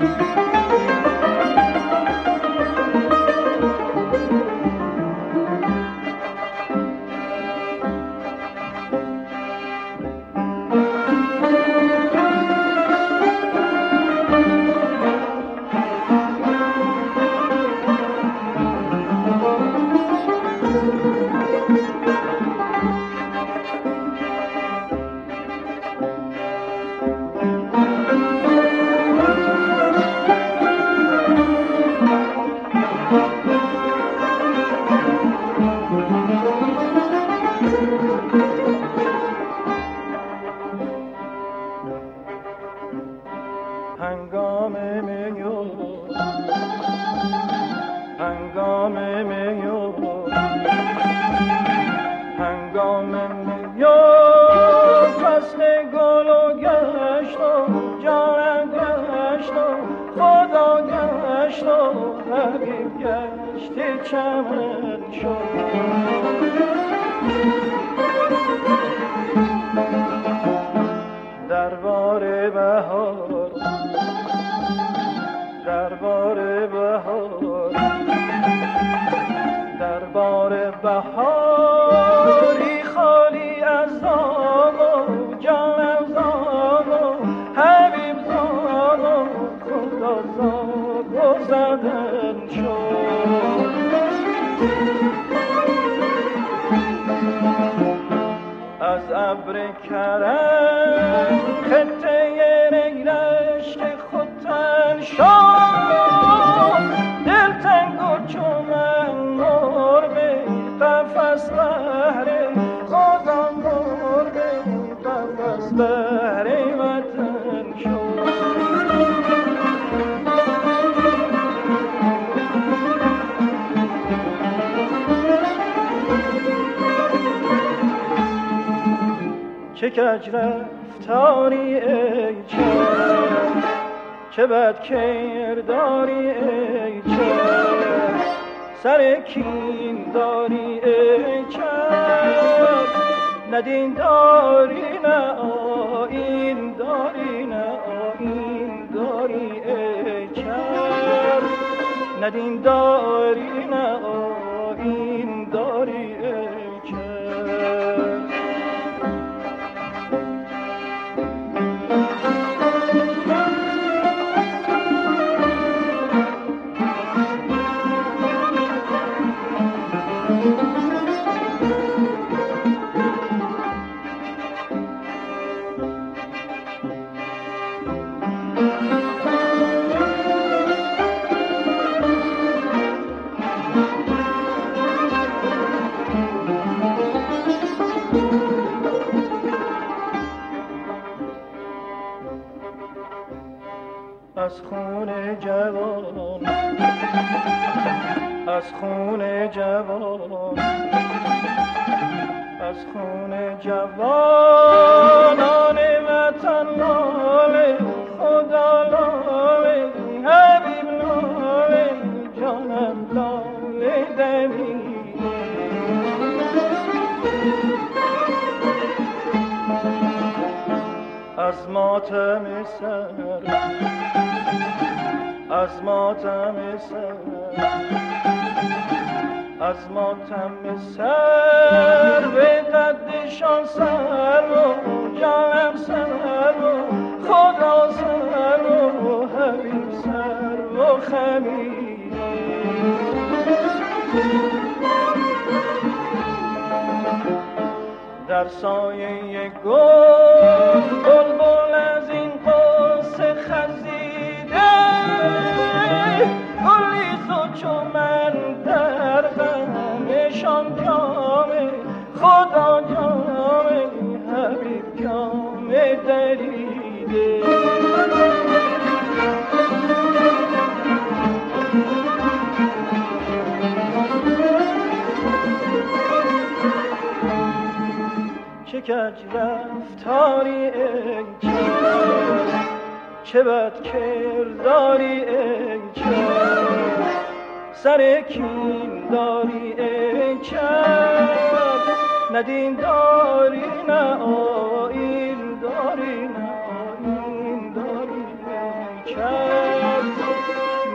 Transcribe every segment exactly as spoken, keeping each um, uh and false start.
چه کج رفتاری ای چشم، چه بد کرداری ای چشم، سر کین داری ای چشم، نه دین داری نه آیین داری نه آیین داری ای چشم، نه دین داری نه آیین داری ای چشم. از خون جوان، از خون جوان، از خون جوانان وطن لاله، خدا لاله، حبیب لاله، جانم لاله دمی. از ماتم سر، از ماتم سر، از ماتم سر به قدشان سر و جانم سر و خدا سر و حبیب سر و خمیر. در سایه گل بلبل از این قصه خزیده، گلی تو چو من در غمشان جامه، خدا جامه حبیب جامه دریده. چه کج رفتاری ای چشم، چه بد کرداری ای چشم، سر کین داری ای چشم، نه دین داری نه آیین داری نه آیین داری ای چشم،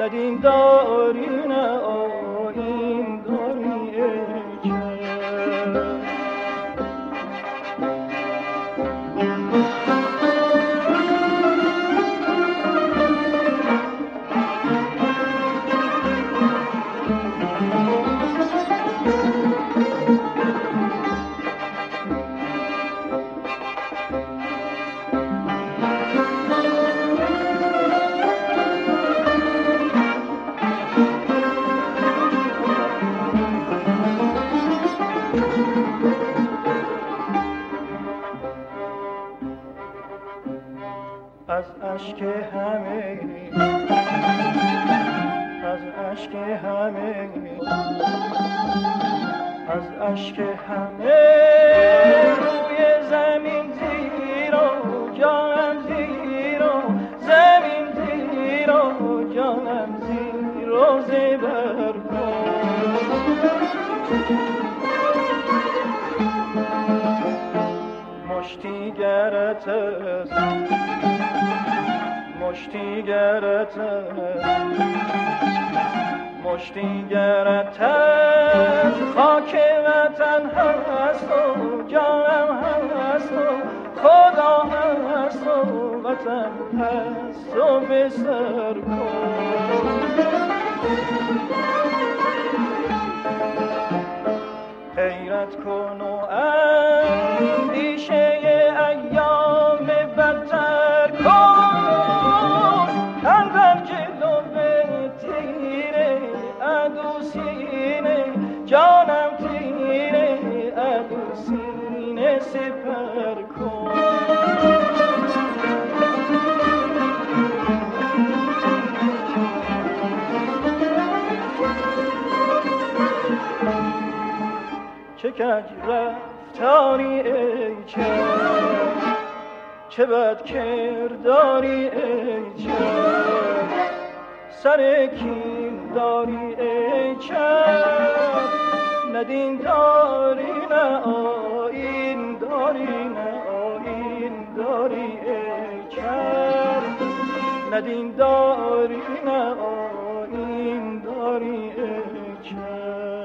ندین داری نه آیین داری ای کس. از اشک همه از اشک همه از اشک همه روی زمین زیرا جانم زیرا زمین زیرا جانم زیرا زبر کن. مشتی گرت است مشتی گرت مشتی گرت خاک وطن هست و جانم هست و خدا هست و وطن هست و بسر کن. غیرت کن و اندیشه ایام بدتر کن. اندر جلو تیره عدو سینه جانم تیره عدو سینه سپر کن. چه کج رفتاری ای کس، چه بد کرداری ای کس، سر کین داری ای کس. ندین داری نه آیین داری نه آیین داری ای کس. ندین داری نه آیین داری ای کس.